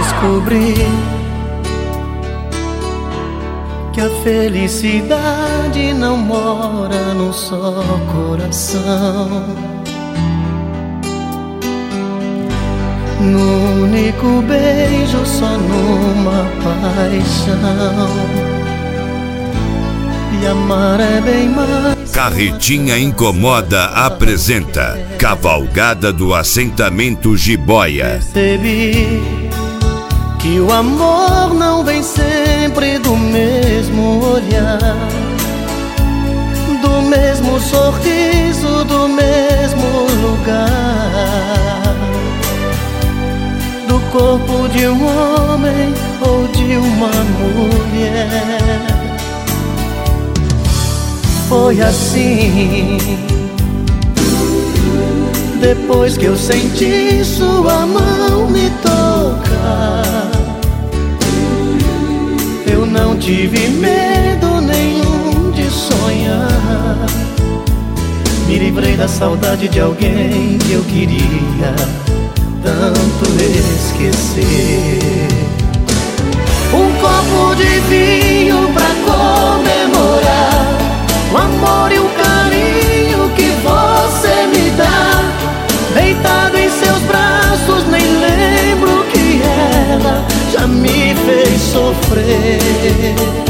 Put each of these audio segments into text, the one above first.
descobri que a felicidade não mora num só coração, num único beijo, só numa paixão. E amar é bem mais. Carretinha Incomoda apresenta Cavalgada do Assentamento Jiboia. Percebi que o amor não vem sempre do mesmo olhar, do mesmo sorriso, do mesmo lugar, do corpo de um homem ou de uma mulher. Foi assim, depois que eu senti sua mão me tocar, eu não tive medo nenhum de sonhar. Me livrei da saudade de alguém que eu queria tanto esquecer. Um copo de vinho pra comemorar o amor e o carinho que você me dá. Deitado em seus braços, nem lembro que ela já me fez sofrer.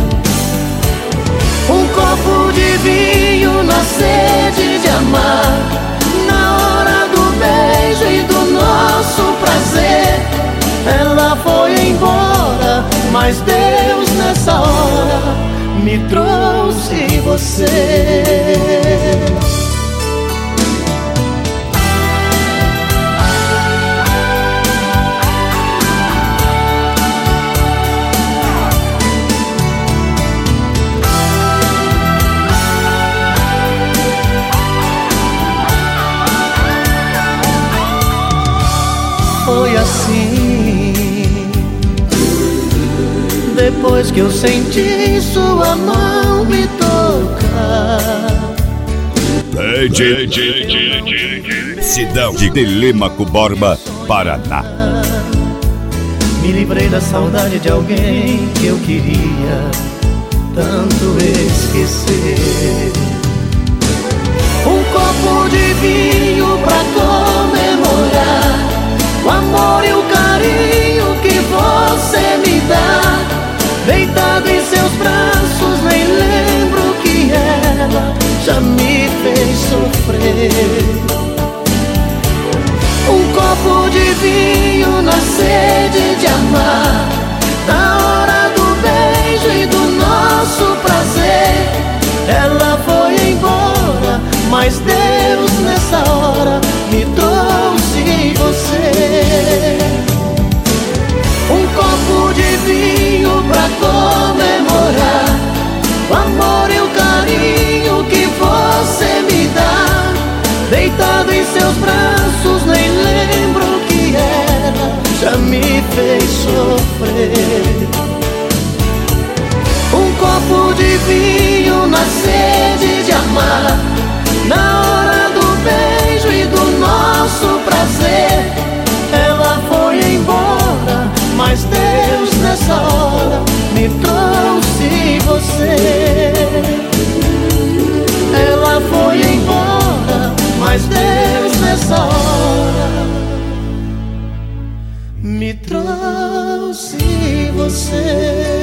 Um copo de vinho na sede de amar, na hora do beijo e do nosso prazer. Ela foi embora, mas Deus nessa hora me trouxe você. Foi assim, depois que eu senti sua mão me tocar. Cidade de Telêmaco Borba, Paraná. Me livrei da saudade de alguém que eu queria tanto esquecer. Um copo de vinho pra comemorar o amor e o carinho que você me dá. Deitado em seus braços, nem lembro que ela já me fez sofrer. Um copo de vinho na sede de amar, na hora do beijo e do nosso prazer. Ela foi embora, mas Deus nessa hora me trouxe você. Um copo de vinho pra comemorar o amor e o carinho que você me dá. Deitado em seus braços, nem lembro que ela já me fez sofrer. Um copo de vinho na sede de amar, na hora do beijo e do nosso prazer. Ela foi embora, mas Deus nessa hora me trouxe você. Ela foi embora, mas Deus nessa hora me trouxe você.